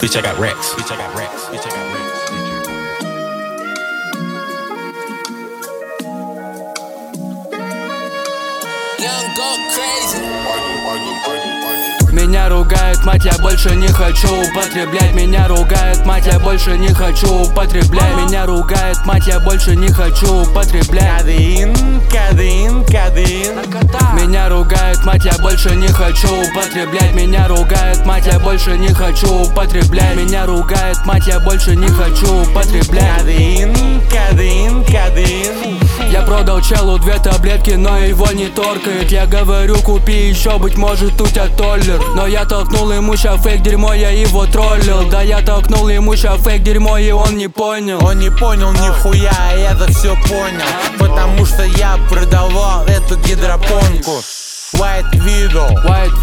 Bitch, I got racks. Bitch, I got racks. Bitch, I got racks. Young go crazy. Меня ругает мать, я больше не хочу употреблять. Меня ругает мать, я больше не хочу употреблять. Меня ругает мать, я больше не хочу употреблять. Кадеин, кадеин, кадеин. Меня ругает мать, я больше не хочу употреблять. Меня ругает мать, я больше не хочу употреблять. Меня ругает мать, я больше не хочу употреблять. Кадеин, кадеин, кадеин. Я продал челу 2 таблетки, но его не торкает. Я говорю, купи еще, быть может у тебя толлер. Но я толкнул ему ща фейк дерьмо, я его троллил. Да я толкнул ему ща фейк дерьмо, и он не понял. Он не понял нихуя, а я-то все понял. Потому что я продавал эту гидропонку. White Widow.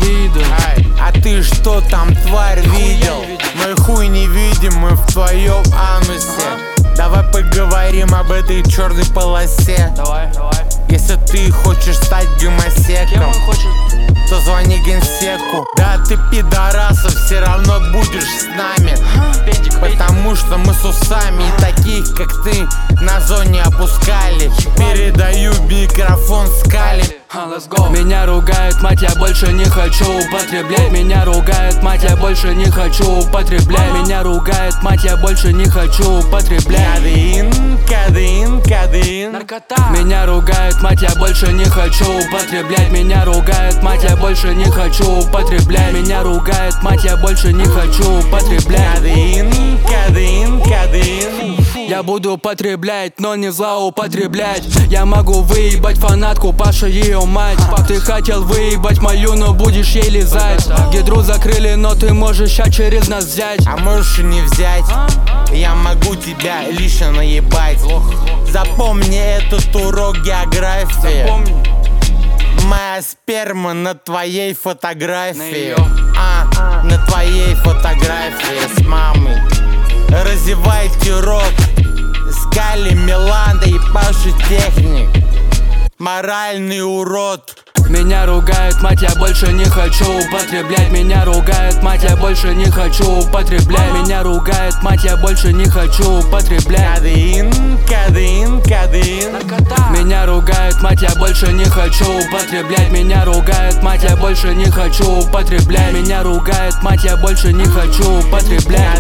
А ты что там, тварь, видел? Мой хуй не видим, мы в твоем анусе. Давай поговорим об этой черной полосе. Давай. Если ты хочешь стать гомосеком, то звони генсеку. Да ты пидорасов все равно будешь с нами. Потому что мы с усами, и таких как ты на зоне опускали. Передаю микрофон скали. Меня ругает мать, я больше не хочу употреблять. Меня ругает мать, я больше не хочу употреблять. Меня ругает мать, я больше не хочу употреблять. Кадеин, кадеин, кадеин. Меня ругает мать, я больше не хочу употреблять. Меня ругает мать, я больше не хочу употреблять. Меня ругает мать, я больше не хочу употреблять. Кадеин, кадеин, кадеин. Я буду употреблять, но не злоупотреблять. Я могу выебать фанатку, Паша ее мать. Ты хотел выебать мою, но будешь ей лизать. Гидру закрыли, но ты можешь ща через нас взять. А можешь и не взять. Я могу тебя лично наебать. Запомни этот урок географии. Моя сперма на твоей фотографии. На твоей фотографии с мамой. Разевайте рот. Скали, Миланда и Паша Техник. Моральный урод. Меня ругает мать, я больше не хочу употреблять. Меня ругает мать, я больше не хочу употреблять. Меня ругает мать, я больше не хочу употреблять. Кадеин, кадеин, кадеин. Меня ругает мать, я больше не хочу употреблять. Меня ругает мать, я больше не хочу употреблять. Меня ругает мать, я больше не хочу употреблять.